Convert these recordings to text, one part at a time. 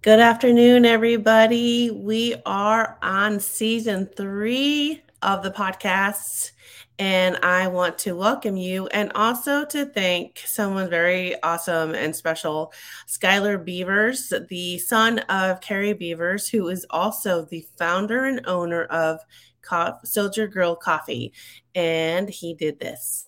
Good afternoon, everybody. We are on season 3 of the podcast, and I want to welcome you and also to thank someone very awesome and special, Skylar Beavers, the son of Carrie Beavers, who is also the founder and owner of Soldier Girl Coffee. And he did this.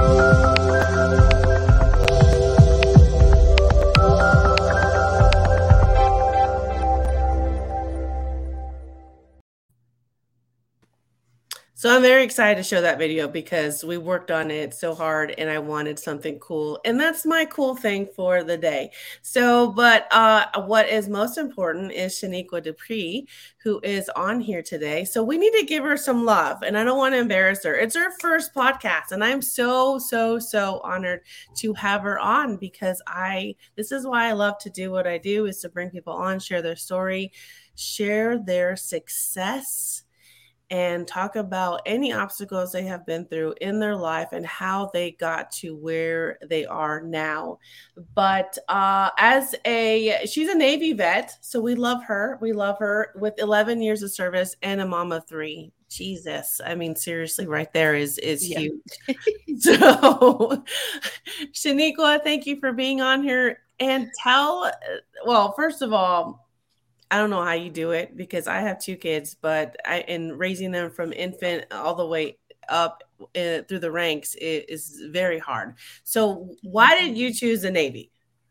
So I'm very excited to show that video because we worked on it so hard and I wanted something cool. And that's my cool thing for the day. But what is most important is Shaniqua Dupree, who is on here today. So we need to give her some love, and I don't want to embarrass her. It's her first podcast, and I'm so honored to have her on because this is why I love to do what I do, is to bring people on, share their story, share their success, and talk about any obstacles they have been through in their life and how they got to where they are now. But she's a Navy vet, so we love her. We love her with 11 years of service and a mom of 3. Jesus, I mean, seriously, right there is huge. So, Shaniqua, thank you for being on here. And first of all, I don't know how you do it because I have 2 kids, but in raising them from infant all the way up through the ranks is very hard. So why did you choose the Navy?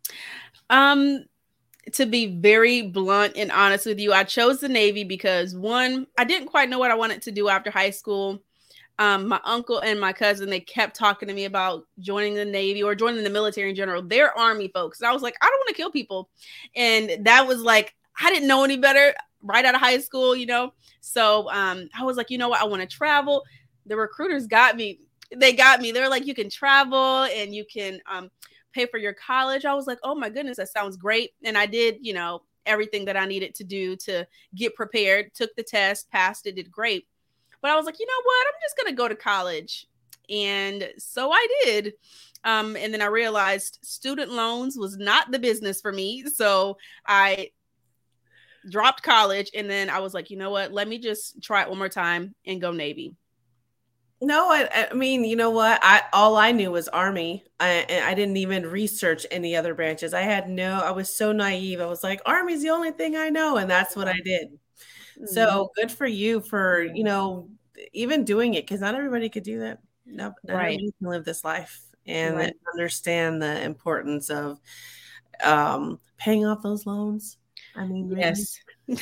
To be very blunt and honest with you, I chose the Navy because, one, I didn't quite know what I wanted to do after high school. My uncle and my cousin, they kept talking to me about joining the Navy or joining the military in general. They're Army folks. And I was like, I don't want to kill people. And that was like, I didn't know any better right out of high school, So I was like, you know what? I want to travel. The recruiters got me. They got me. They're like, you can travel and you can pay for your college. I was like, oh my goodness, that sounds great. And I did, everything that I needed to do to get prepared, took the test, passed it, did great. But I was like, you know what? I'm just going to go to college. And so I did. And then I realized student loans was not the business for me. So I dropped college, and then I was like, you know what? Let me just try it one more time and go Navy. No, I mean, you know what? All I knew was Army. I didn't even research any other branches. I was so naive. I was like, Army's the only thing I know, and that's what I did. Mm-hmm. So good for you for, even doing it, because not everybody could do that. No, not everybody can live this life and understand the importance of paying off those loans. I mean, yes.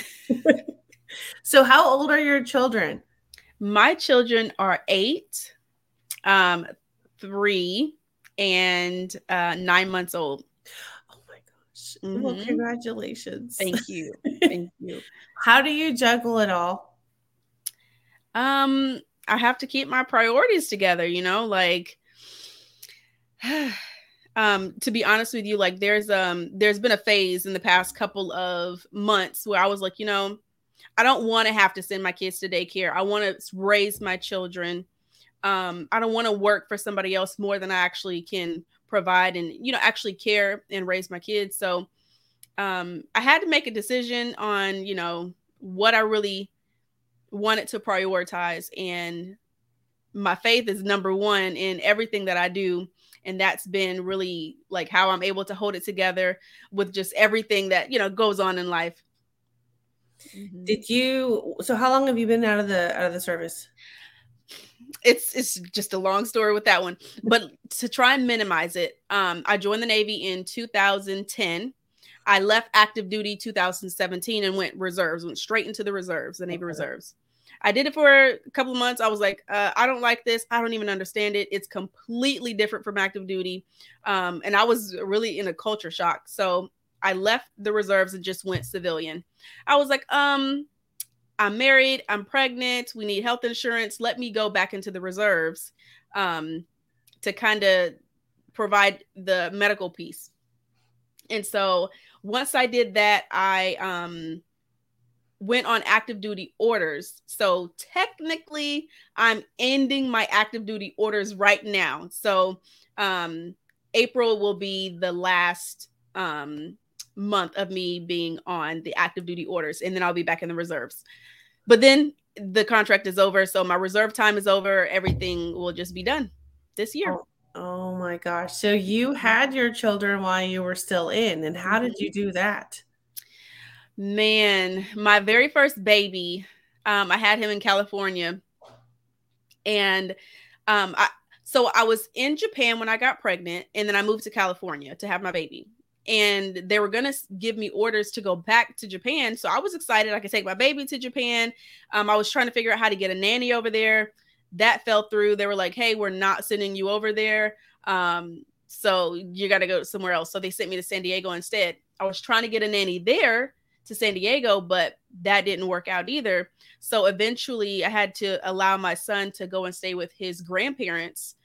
So how old are your children? My children are 8, 3, and 9 months old. Oh my gosh. Mm-hmm. Well, congratulations. Thank you. Thank you. How do you juggle it all? I have to keep my priorities together, to be honest with you, like there's been a phase in the past couple of months where I was like, I don't want to have to send my kids to daycare. I want to raise my children. I don't want to work for somebody else more than I actually can provide and, actually care and raise my kids. So I had to make a decision on, what I really wanted to prioritize. And my faith is number one in everything that I do. And that's been really like how I'm able to hold it together with just everything that, goes on in life. Mm-hmm. So how long have you been out of the service? It's just a long story with that one, but to try and minimize it, I joined the Navy in 2010. I left active duty 2017 and went straight into the reserves, the Navy reserves. I did it for a couple of months. I was like, I don't like this. I don't even understand it. It's completely different from active duty. And I was really in a culture shock. So I left the reserves and just went civilian. I was like, I'm married, I'm pregnant, we need health insurance. Let me go back into the reserves to kind of provide the medical piece. And so once I did that, I went on active duty orders. So technically I'm ending my active duty orders right now. So April will be the last month of me being on the active duty orders, and then I'll be back in the reserves. But then the contract is over, so my reserve time is over. Everything will just be done this year. Oh my gosh. So you had your children while you were still in, and how did you do that? Man, my very first baby, I had him in California, and so I was in Japan when I got pregnant, and then I moved to California to have my baby. And they were going to give me orders to go back to Japan. So I was excited I could take my baby to Japan. I was trying to figure out how to get a nanny over there. That fell through. They were like, hey, we're not sending you over there. So you got to go somewhere else. So they sent me to San Diego instead. I was trying to get a nanny there to San Diego, but that didn't work out either. So eventually I had to allow my son to go and stay with his grandparents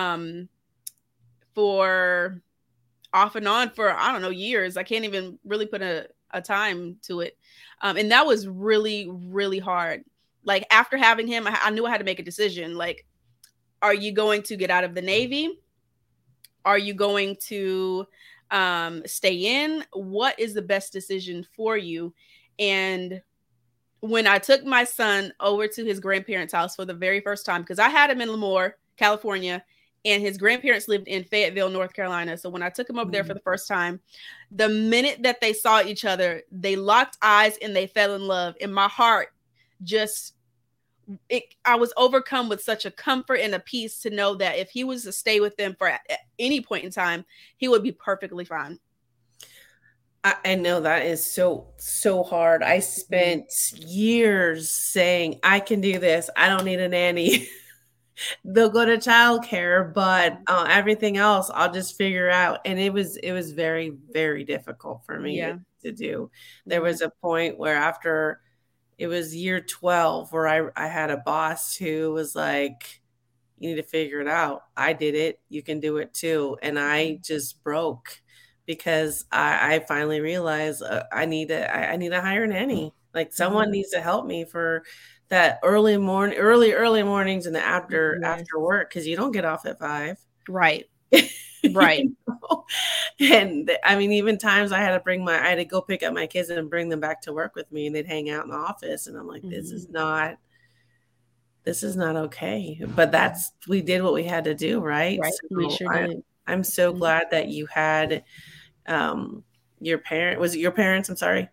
for off and on for, I don't know, years. I can't even really put a time to it. And that was really, really hard. Like after having him, I knew I had to make a decision. Like, are you going to get out of the Navy? Are you going to stay in? What is the best decision for you? And when I took my son over to his grandparents' house for the very first time, because I had him in Lemoore, California, and his grandparents lived in Fayetteville, North Carolina. So when I took him over there for the first time, the minute that they saw each other, they locked eyes and they fell in love. And my heart just, I was overcome with such a comfort and a peace to know that if he was to stay with them for at any point in time, he would be perfectly fine. I know that is so hard. I spent years saying, I can do this. I don't need a nanny. They'll go to childcare, but everything else I'll just figure out. And it was very, very difficult for me to do. There was a point where after it was year 12 where I had a boss who was like, you need to figure it out. I did it. You can do it too. And I just broke because I finally realized I need to hire a nanny. Like someone needs to help me for that early mornings and the after work, because you don't get off at 5. Right. Right. You know? And I mean, even times I had to go pick up my kids and bring them back to work with me, and they'd hang out in the office, and I'm like, this is not okay. But we did what we had to do, right? Right. So we sure did. I'm so glad that you had your parent. Was it your parents? I'm sorry.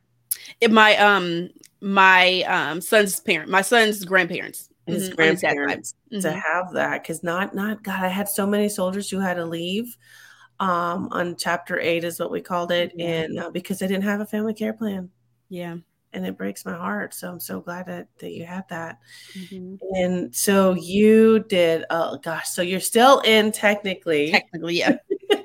My son's grandparents. His grandparents to have that, because not God, I had so many soldiers who had to leave on Chapter 8 is what we called it, and because they didn't have a family care plan. Yeah. And it breaks my heart. So I'm so glad that you had that. And so you did, oh gosh, so you're still in technically, yeah.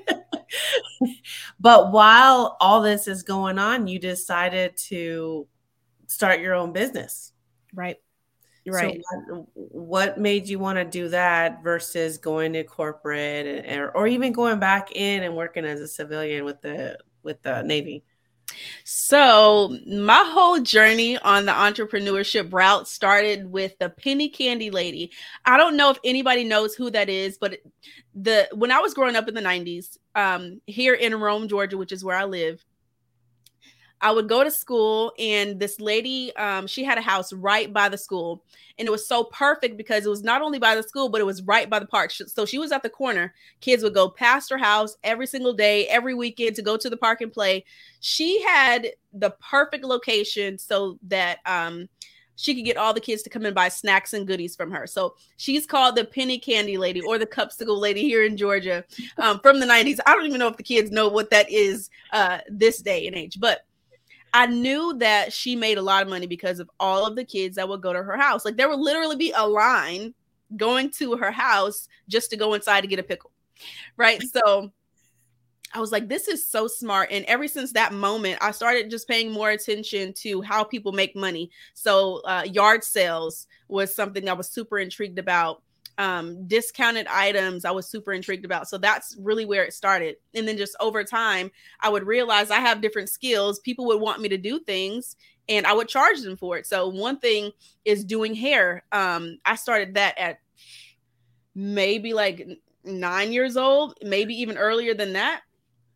But while all this is going on, you decided to start your own business. Right. So what made you want to do that versus going to corporate or even going back in and working as a civilian with the Navy? So my whole journey on the entrepreneurship route started with the penny candy lady. I don't know if anybody knows who that is, but when I was growing up in the 90s, here in Rome, Georgia, which is where I live, I would go to school, and this lady, she had a house right by the school, and it was so perfect because it was not only by the school, but it was right by the park. So she was at the corner. Kids would go past her house every single day, every weekend to go to the park and play. She had the perfect location so that she could get all the kids to come and buy snacks and goodies from her. So she's called the penny candy lady or the cupsicle lady here in Georgia from the 90s. I don't even know if the kids know what that is this day and age, but I knew that she made a lot of money because of all of the kids that would go to her house. Like there would literally be a line going to her house just to go inside to get a pickle. Right. So I was like, this is so smart. And ever since that moment, I started just paying more attention to how people make money. So yard sales was something I was super intrigued about. Discounted items I was super intrigued about. So that's really where it started. And then just over time, I would realize I have different skills. People would want me to do things and I would charge them for it. So one thing is doing hair. I started that at maybe like 9 years old, maybe even earlier than that.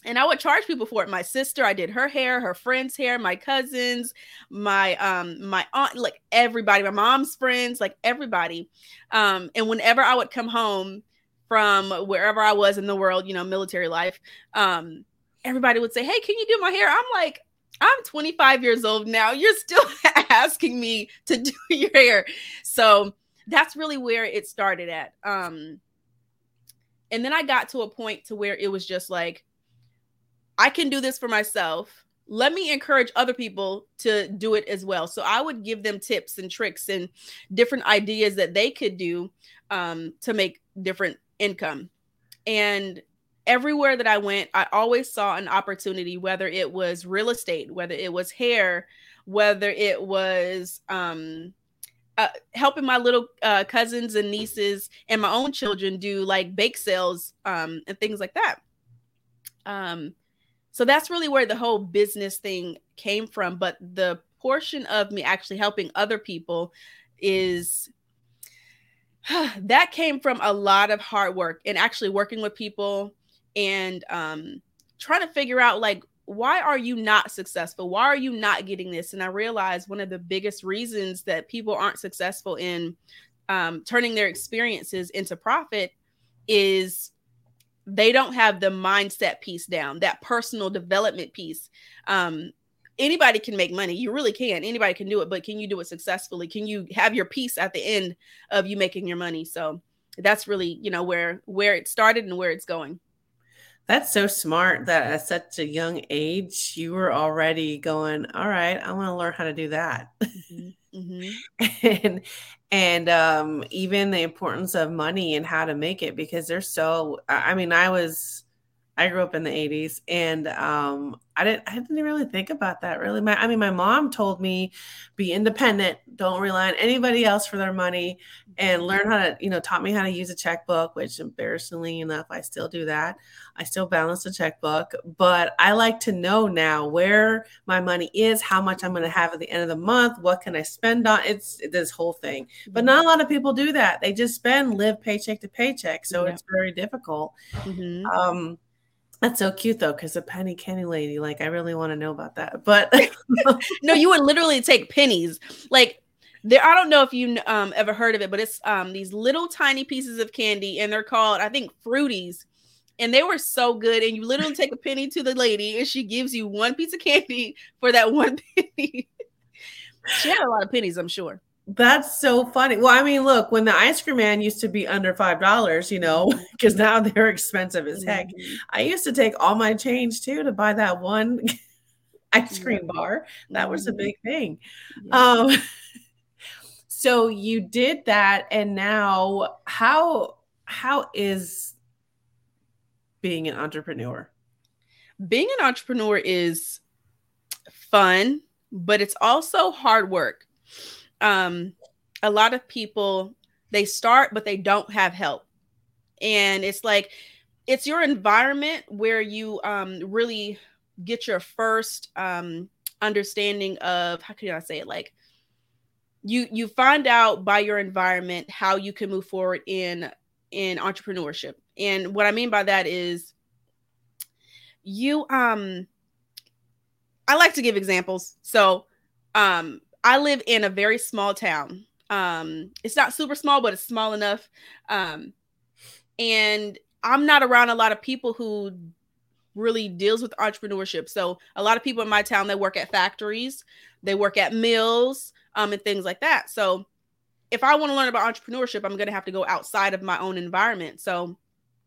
And I would charge people for it. My sister, I did her hair, her friend's hair, my cousins, my aunt, like everybody, my mom's friends, like everybody. And whenever I would come home from wherever I was in the world, military life, everybody would say, "Hey, can you do my hair?" I'm like, I'm 25 years old now. You're still asking me to do your hair. So that's really where it started at. And then I got to a point to where it was just like, I can do this for myself. Let me encourage other people to do it as well. So I would give them tips and tricks and different ideas that they could do to make different income. And everywhere that I went, I always saw an opportunity, whether it was real estate, whether it was hair, whether it was helping my little cousins and nieces and my own children do like bake sales and things like that. So that's really where the whole business thing came from. But the portion of me actually helping other people is that came from a lot of hard work and actually working with people and trying to figure out, like, why are you not successful? Why are you not getting this? And I realized one of the biggest reasons that people aren't successful in turning their experiences into profit is they don't have the mindset piece down, that personal development piece. Anybody can make money. You really can. Anybody can do it, but can you do it successfully? Can you have your peace at the end of you making your money? So that's really, where it started and where it's going. That's so smart that at such a young age, you were already going, all right, I want to learn how to do that. Mm-hmm. Mm-hmm. and even the importance of money and how to make it, because they're so, I grew up in the 80s and I didn't really think about that really. My mom told me, be independent, don't rely on anybody else for their money, and learn how to, taught me how to use a checkbook, which embarrassingly enough, I still do that. I still balance the checkbook, but I like to know now where my money is, how much I'm going to have at the end of the month, what can I spend on. It's this whole thing, but not a lot of people do that. They just live paycheck to paycheck. So it's very difficult. Mm-hmm. That's so cute though, because a penny candy lady, like I really want to know about that. But no, you would literally take pennies. Like there, I don't know if you ever heard of it, but it's these little tiny pieces of candy, and they're called, I think, Fruities. And they were so good. And you literally take a penny to the lady, and she gives you one piece of candy for that one penny. She had a lot of pennies, I'm sure. That's so funny. Well, look, when the ice cream man used to be under $5, because now they're expensive as heck. I used to take all my change too to buy that one ice cream bar. That was a big thing. Yeah. So you did that, and now how is being an entrepreneur? Being an entrepreneur is fun, but it's also hard work. A lot of people, they start, but they don't have help. And it's like, it's your environment where you really get your first understanding of, how can I say it? Like you find out by your environment how you can move forward in entrepreneurship. And what I mean by that is I like to give examples. So I live in a very small town. It's not super small, but it's small enough. And I'm not around a lot of people who really deals with entrepreneurship. So a lot of people in my town, they work at factories, they work at mills, and things like that. So if I want to learn about entrepreneurship, I'm going to have to go outside of my own environment. So,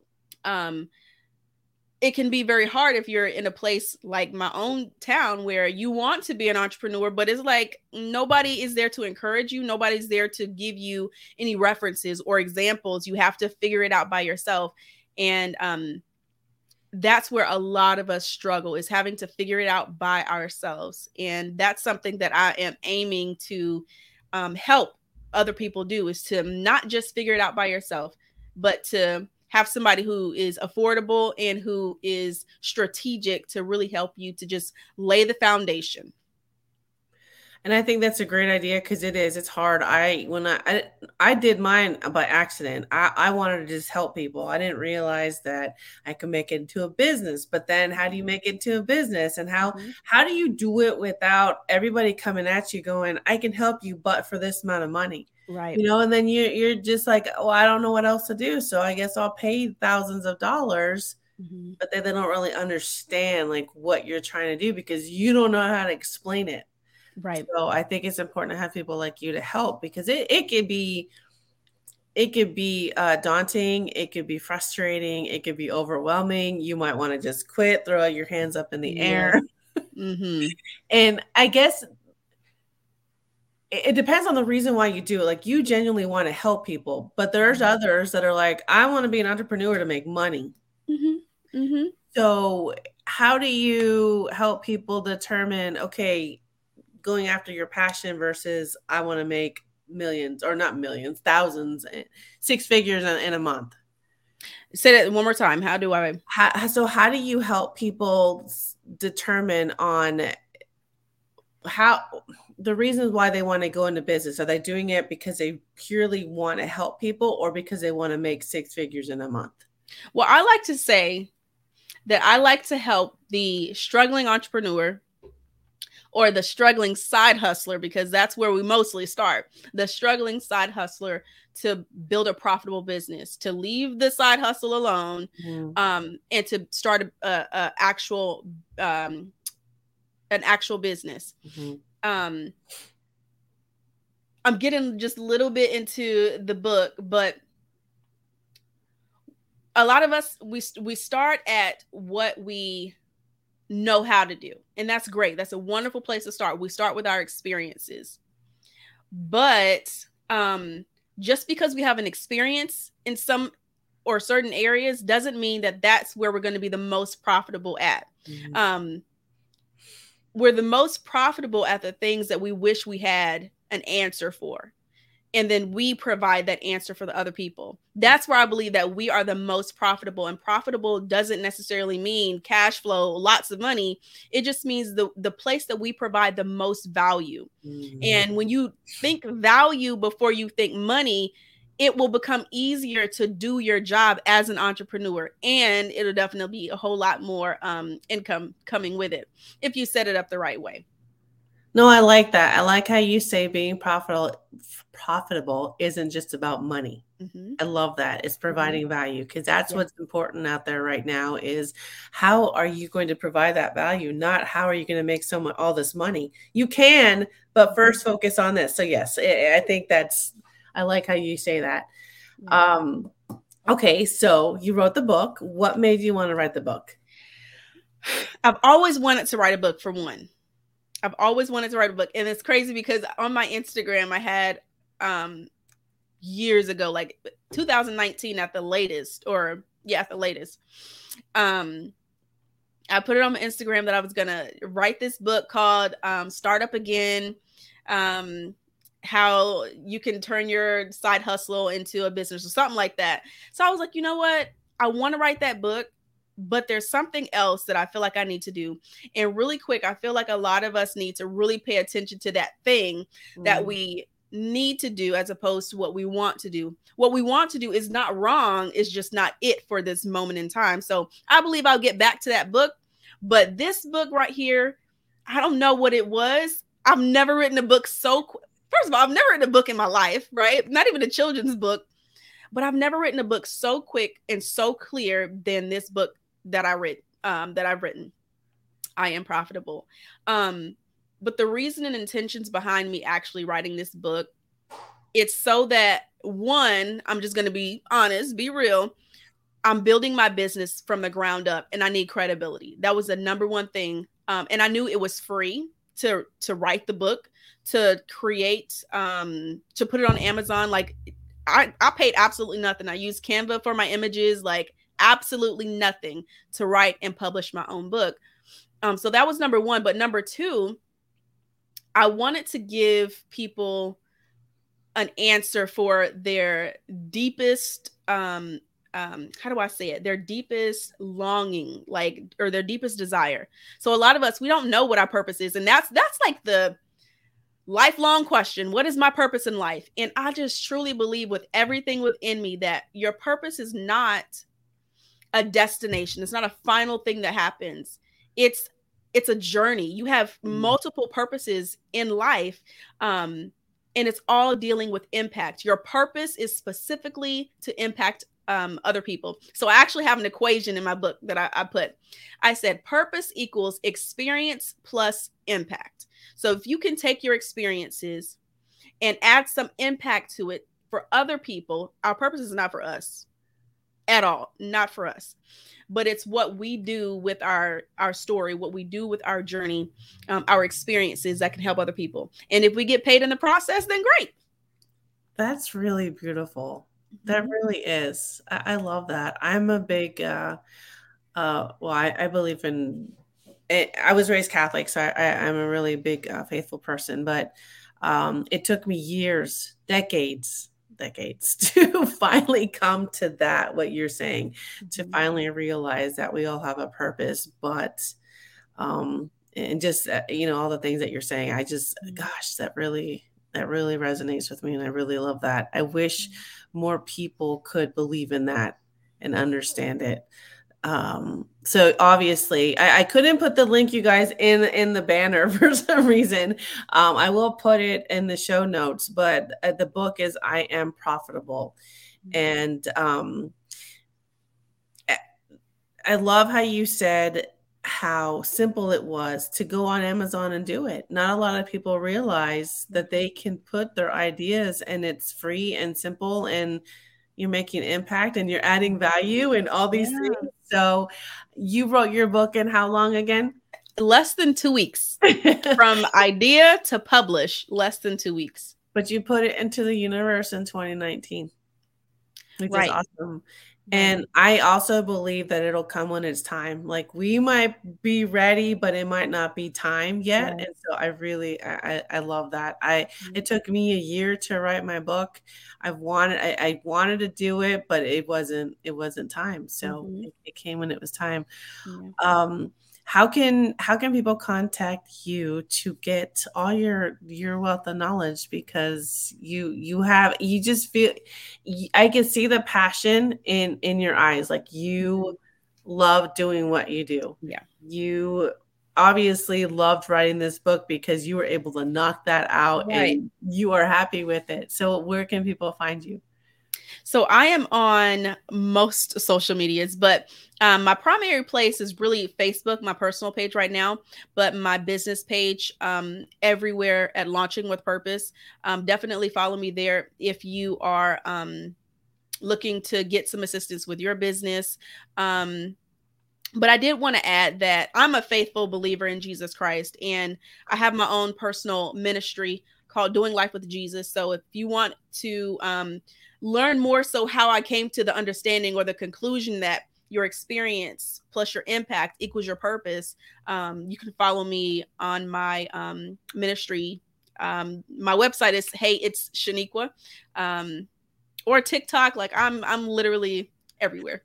it can be very hard if you're in a place like my own town where you want to be an entrepreneur, but it's like nobody is there to encourage you. Nobody's there to give you any references or examples. You have to figure it out by yourself. And that's where a lot of us struggle, is having to figure it out by ourselves. And that's something that I am aiming to help other people do, is to not just figure it out by yourself, but to have somebody who is affordable and who is strategic to really help you to just lay the foundation. And I think that's a great idea because it's hard. I did mine by accident. I wanted to just help people. I didn't realize that I could make it into a business. But then how do you make it into a business? And Mhm. how do you do it without everybody coming at you going, I can help you, but for this amount of money? Right. And then you're just like, oh, I don't know what else to do. So I guess I'll pay thousands of dollars, Mhm. but they don't really understand like what you're trying to do because you don't know how to explain it. Right. So I think it's important to have people like you to help because it could be daunting, it could be frustrating, it could be overwhelming. You might want to just quit, throw your hands up in the Yes. air. Mhm. And I guess it depends on the reason why you do it. Like you genuinely want to help people, but there's others that are like, I want to be an entrepreneur to make money. Mhm. Mhm. So how do you help people determine, okay, going after your passion versus I want to make millions or not millions, thousands, six figures in a month? Say that one more time. How do I? How do you help people determine on how the reasons why they want to go into business? Are they doing it because they purely want to help people or because they want to make six figures in a month? Well, I like to say that I like to help the struggling entrepreneur or the struggling side hustler, because that's where we mostly start. The struggling side hustler to build a profitable business, to leave the side hustle alone, Mm. and to start um, an actual business. Mm-hmm. Um, I'm getting just a little bit into the book, but a lot of us we start at what we know how to do, and that's great. That's a wonderful place to start. We start with our experiences, but just because we have an experience in some or certain areas doesn't mean that that's where we're going to be the most profitable at. Mm-hmm. We're the most profitable at the things that we wish we had an answer for, and then we provide that answer for the other people. That's where I believe that we are the most profitable. And profitable doesn't necessarily mean cash flow, lots of money. It just means the place that we provide the most value. Mm-hmm. And when you think value before you think money, it will become easier to do your job as an entrepreneur, and it'll definitely be a whole lot more income coming with it if you set it up the right way. No, I like that. I like how you say being profitable isn't just about money. Mm-hmm. I love that. It's Mm-hmm. providing value because that's Yeah. what's important out there right now is how are you going to provide that value? Not how are you going to make someone all this money? You can, but first focus on this. So yes, I think I like how you say that. Yeah. Um, okay, so you wrote the book. What made you want to write the book? I've always wanted to write a book, for one. I've always wanted to write a book. And it's crazy because on my Instagram, I had years ago, like 2019 at the latest, or yeah, at the latest. I put it on my Instagram that I was going to write this book called Start Up Again. How you can turn your side hustle into a business or something like that. So I was like, you know what? I want to write that book, but there's something else that I feel like I need to do. And really quick, I feel like a lot of us need to really pay attention to that thing that we need to do as opposed to what we want to do. What we want to do is not wrong, it's just not it for this moment in time. So I believe I'll get back to that book. But this book right here, I don't know what it was. I've never written a book so quick. First of all, I've never written a book in my life, right? Not even a children's book, but I've never written a book so quick and so clear than this book that I've written. I Am Profitable. But the reason and intentions behind me actually writing this book, it's so that, one, I'm just going to be honest, be real. I'm building my business from the ground up and I need credibility. That was the number one thing. And I knew it was free to write the book, to create, to put it on Amazon. Like I paid absolutely nothing. I used Canva for my images, like absolutely nothing to write and publish my own book. So that was number one. But number two, I wanted to give people an answer for their deepest, how do I say it? Their deepest longing, like, or their deepest desire. So a lot of us, we don't know what our purpose is. And that's like lifelong question. What is my purpose in life? And I just truly believe with everything within me that your purpose is not a destination. It's not a final thing that happens. It's a journey. You have multiple purposes in life. And it's all dealing with impact. Your purpose is specifically to impact other people. So I actually have an equation in my book that I put. I said purpose equals experience plus impact. So if you can take your experiences and add some impact to it for other people, our purpose is not for us at all, not for us. But it's what we do with our story, what we do with our journey, our experiences that can help other people. And if we get paid in the process, then great. That's really beautiful. That really is. I love that. I'm a big, I believe in it. I was raised Catholic, so I'm a really big faithful person, but it took me years, decades to finally come to that, what you're saying, to finally realize that we all have a purpose, but and just all the things that you're saying, I just gosh, that really resonates with me, and I really love that. I wish more people could believe in that and understand it. So obviously I couldn't put the link, you guys, in the banner for some reason. I will put it in the show notes, but the book is I Am Profitable. And I love how you said how simple it was to go on Amazon and do it. Not a lot of people realize that they can put their ideas, and it's free and simple, and you're making impact and you're adding value and all these things. So you wrote your book in how long again? Less than 2 weeks. From idea to publish, less than 2 weeks. But you put it into the universe in 2019, which is awesome. And I also believe that it'll come when it's time. Like, we might be ready, but it might not be time yet. And so I love that. It took me a year to write my book. I wanted to do it, but it wasn't time. So it came when it was time. How can people contact you to get all your wealth of knowledge? Because you just feel, I can see the passion in your eyes. Like, you love doing what you do. Yeah. You obviously loved writing this book because you were able to knock that out and you are happy with it. So where can people find you? So I am on most social medias, but my primary place is really Facebook, my personal page right now, but my business page everywhere at Launching with Purpose. Definitely follow me there if you are looking to get some assistance with your business. But I did want to add that I'm a faithful believer in Jesus Christ, and I have my own personal ministry called Doing Life with Jesus. So if you want to learn more so how I came to the understanding or the conclusion that your experience plus your impact equals your purpose, you can follow me on my ministry. My website is Hey It's Shaniqua, or TikTok. Like, I'm literally everywhere.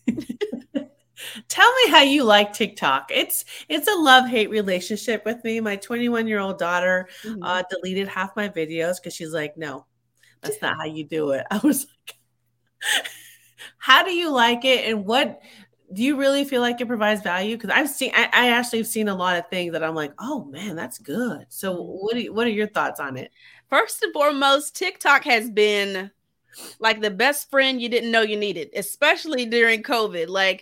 Tell me how you like TikTok. It's a love-hate relationship with me. My 21-year-old daughter deleted half my videos because she's like, no, that's not how you do it. I was like, how do you like it? And what do you really feel like it provides value? Because I actually have seen a lot of things that I'm like, oh man, that's good. So what are your thoughts on it? First and foremost, TikTok has been like the best friend you didn't know you needed, especially during COVID. Like,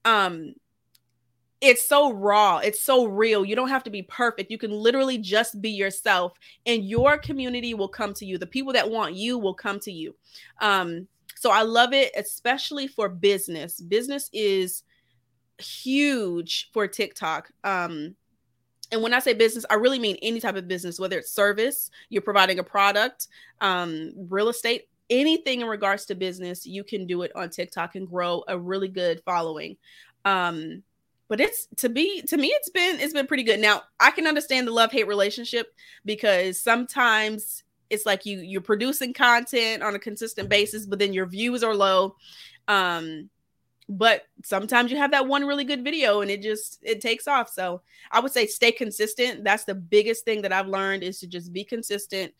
it's so raw. It's so real. You don't have to be perfect. You can literally just be yourself, and your community will come to you. The people that want you will come to you. So I love it, especially for business. Business is huge for TikTok. And when I say business, I really mean any type of business, whether it's service, you're providing a product, real estate, anything in regards to business, you can do it on TikTok and grow a really good following. But to me, it's been pretty good. Now, I can understand the love-hate relationship, because sometimes it's like you're producing content on a consistent basis, but then your views are low. But sometimes you have that one really good video and it takes off. So I would say stay consistent. That's the biggest thing that I've learned, is to just be consistent.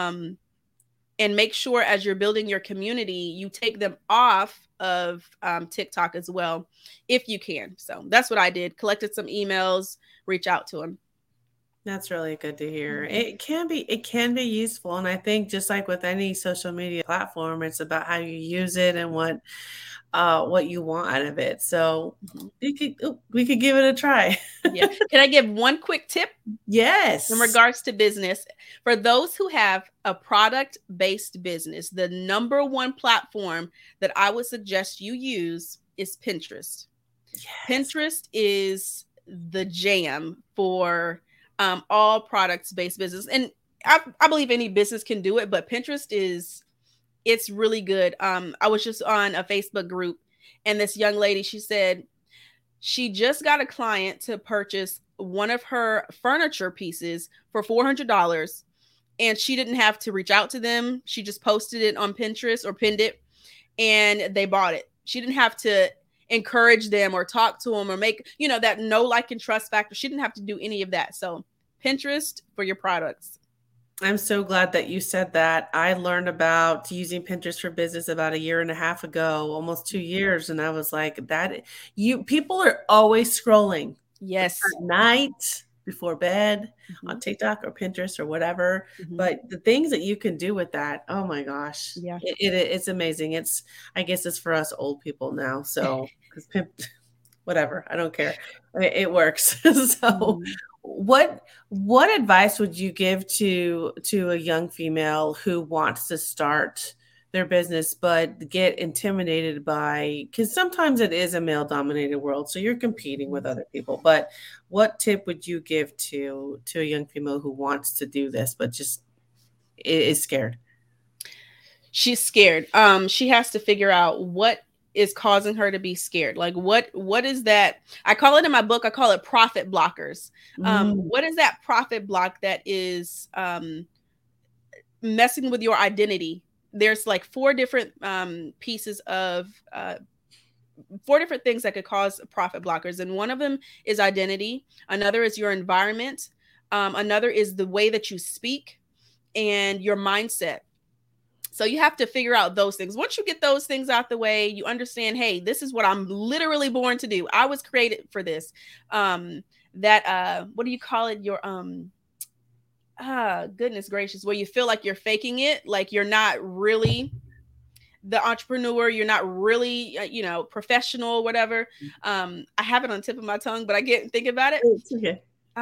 And make sure as you're building your community, you take them off of TikTok as well, if you can. So that's what I did. Collected some emails, reach out to them. That's really good to hear. It can be useful. And I think just like with any social media platform, it's about how you use it and what you want out of it. So we could give it a try. Yeah. Can I give one quick tip? Yes. In regards to business, for those who have a product-based business, the number one platform that I would suggest you use is Pinterest. Yes. Pinterest is the jam for all products-based business. And I believe any business can do it, but Pinterest it's really good. I was just on a Facebook group, and this young lady, she said she just got a client to purchase one of her furniture pieces for $400, and she didn't have to reach out to them. She just posted it on Pinterest or pinned it, and they bought it. She didn't have to encourage them or talk to them or make, that know, like, and trust factor. She didn't have to do any of that. So Pinterest for your products. I'm so glad that you said that. I learned about using Pinterest for business about 1.5 years ago, almost 2 years. And I was like, people are always scrolling. Yes. At night, before bed, on TikTok or Pinterest or whatever. But the things that you can do with that, oh my gosh. Yeah. It's amazing. I guess it's for us old people now. So, because whatever, I don't care. It works. So what advice would you give to a young female who wants to start their business but get intimidated by, because sometimes it is a male dominated world, so you're competing with other people, but what tip would you give to a young female who wants to do this but just is scared? She's scared. She has to figure out what is causing her to be scared. Like what is that? I call it in my book, I call it profit blockers. What is that profit block that is messing with your identity? There's like 4 different pieces of 4 different things that could cause profit blockers. And one of them is identity. Another is your environment. Another is the way that you speak and your mindset. So you have to figure out those things. Once you get those things out the way, you understand, hey, this is what I'm literally born to do. I was created for this. What do you call it? Your goodness gracious, where you feel like you're faking it, like you're not really the entrepreneur, you're not really professional, whatever. I have it on the tip of my tongue, but I can't think about it. Okay.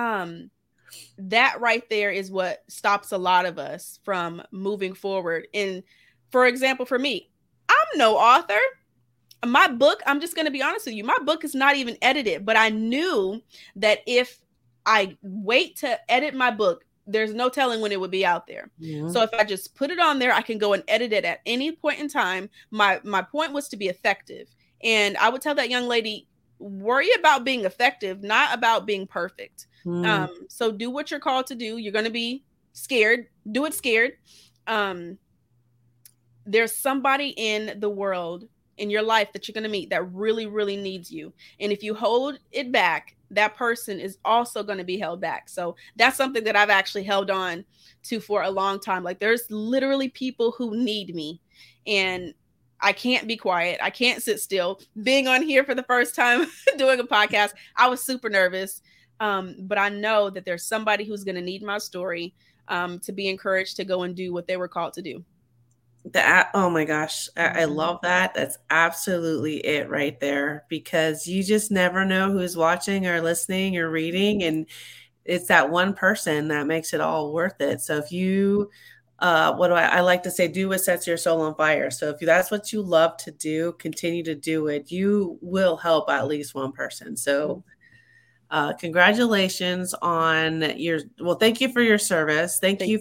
That right there is what stops a lot of us from moving forward. And for example, for me, I'm no author. My book, I'm just going to be honest with you, my book is not even edited, but I knew that if I wait to edit my book, there's no telling when it would be out there. Yeah. So if I just put it on there, I can go and edit it at any point in time. My point was to be effective. And I would tell that young lady, worry about being effective, not about being perfect. So do what you're called to do. You're going to be scared. Do it scared. There's somebody in the world, in your life, that you're going to meet that really, really needs you. And if you hold it back, that person is also going to be held back. So that's something that I've actually held on to for a long time. Like, there's literally people who need me, and I can't be quiet. I can't sit still. Being on here for the first time doing a podcast, I was super nervous. But I know that there's somebody who's going to need my story to be encouraged to go and do what they were called to do. Oh my gosh, I love that. That's absolutely it right there, because you just never know who's watching or listening or reading, and it's that one person that makes it all worth it. So if you, what do I like to say, do what sets your soul on fire. So if that's what you love to do, continue to do it. You will help at least one person. So congratulations on thank you for your service. Thank you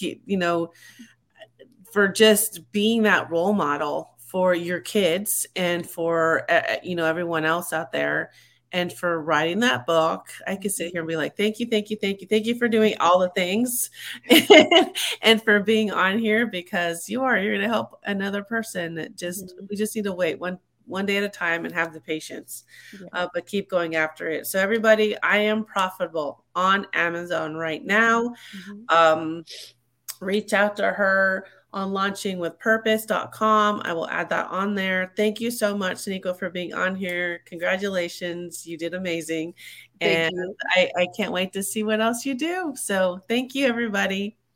for just being that role model for your kids and for, everyone else out there, and for writing that book. I could sit here and be like, thank you for doing all the things and for being on here, because you're going to help another person. We just need to wait one day at a time and have the patience, Yeah. but keep going after it. So everybody, I am profitable on Amazon right now. Mm-hmm. Reach out to her on launchingwithpurpose.com. I will add that on there. Thank you so much, Shaniqua, for being on here. Congratulations. You did amazing. Thank And you. I can't wait to see what else you do. So thank you, everybody.